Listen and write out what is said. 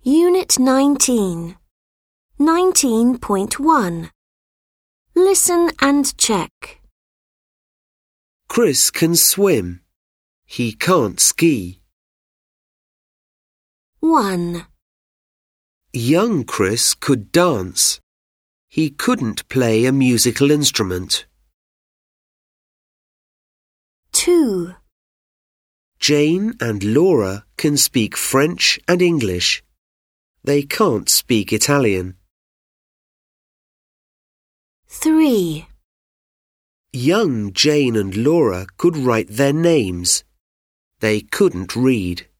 Unit 19. 19.1. Listen and check. Chris can swim. He can't ski. 1, Young Chris could dance. He couldn't play a musical instrument. 2, Jane and Laura can speak French and English. They can't speak Italian. 3, Young Jane and Laura could write their names. They couldn't read.